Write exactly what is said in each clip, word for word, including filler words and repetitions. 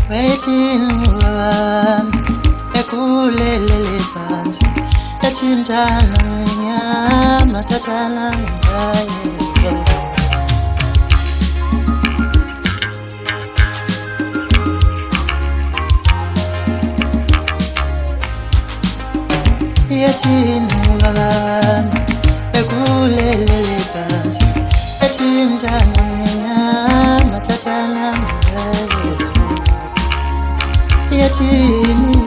waiting wami ekulelele phansi ethintana ngenyama thathana ngayo yathini wami ekulelele phansi ethintana ngenyama thathana ngayo yathini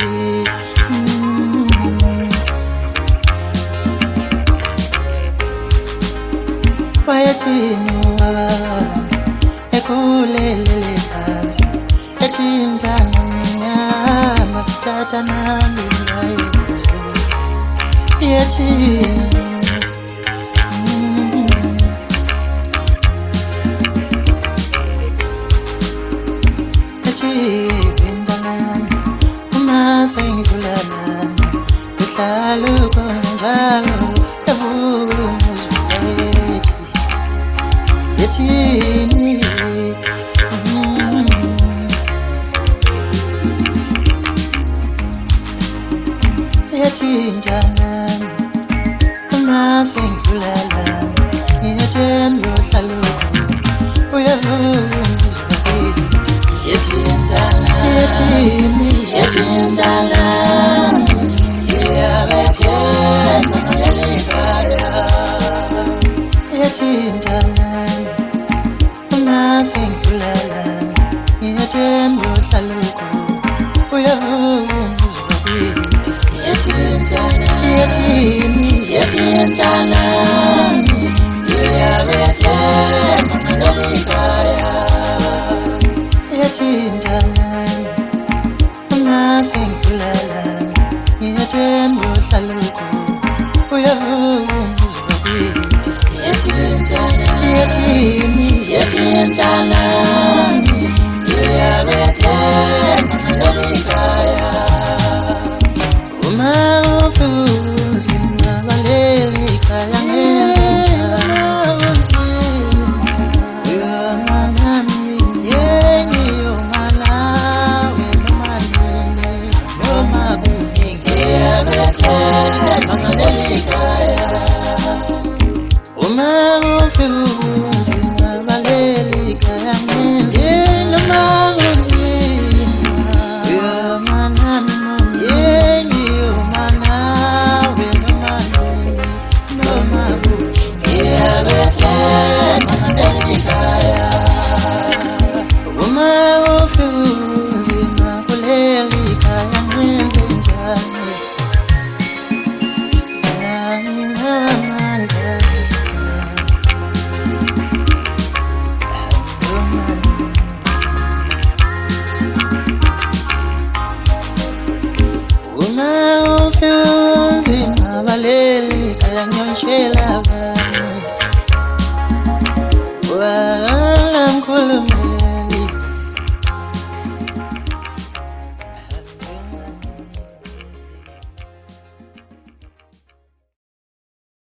wayathini wami ekulelele phansi ethintana ngenyama thathana ngayo yathini sengibulana uhlalo konjalo evumuzwe yathini yathintana uma sengibulana ngiyathemba uhlalo uyavumuzwe yathintana yathini yathintana yabethemba ngalekaya yathintana uma sengibulala ngiyathemba uhlaluko uyavumuzwa yathintana yathini yathintana yabethemba ngalekaya yathintana sengibulala ngiyathemba uhlaluko uyavumuzwa yathintana yathini yathintana yabethemba ngalekaya uma ufuzima balelekaya ngenzenjani Wala mkhulu